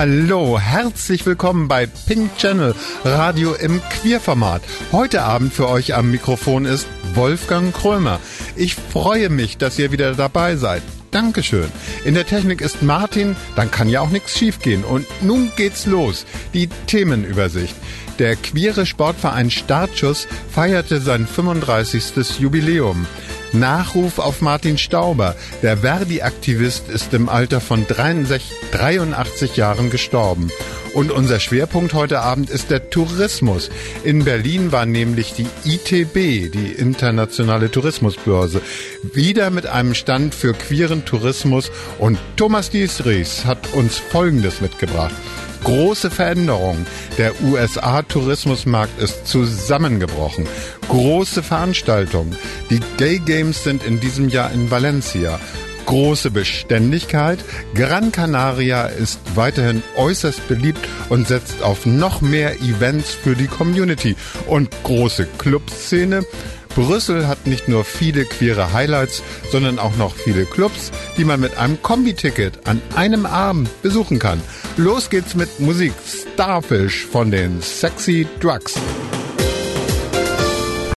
Hallo, herzlich willkommen bei Pink Channel, Radio im Queerformat. Heute Abend für euch am Mikrofon ist Wolfgang Krömer. Ich freue mich, dass ihr wieder dabei seid. Dankeschön. In der Technik ist Martin, dann kann ja auch nichts schiefgehen. Und nun geht's los. Die Themenübersicht. Der queere Sportverein Startschuss feierte sein 35. Jubiläum. Nachruf auf Martin Stauber. Der Verdi-Aktivist ist im Alter von 83 Jahren gestorben. Und unser Schwerpunkt heute Abend ist der Tourismus. In Berlin war nämlich die ITB, die Internationale Tourismusbörse, wieder mit einem Stand für queeren Tourismus. Und Thomas Diesries hat uns Folgendes mitgebracht. Große Veränderungen. Der USA-Tourismusmarkt ist zusammengebrochen. Große Veranstaltungen. Die Gay Games sind in diesem Jahr in Valencia. Große Beständigkeit. Gran Canaria ist weiterhin äußerst beliebt und setzt auf noch mehr Events für die Community. Und große Clubszene. Brüssel hat nicht nur viele queere Highlights, sondern auch noch viele Clubs, die man mit einem Kombi-Ticket an einem Abend besuchen kann. Los geht's mit Musik. Starfish von den Sexy Drugs.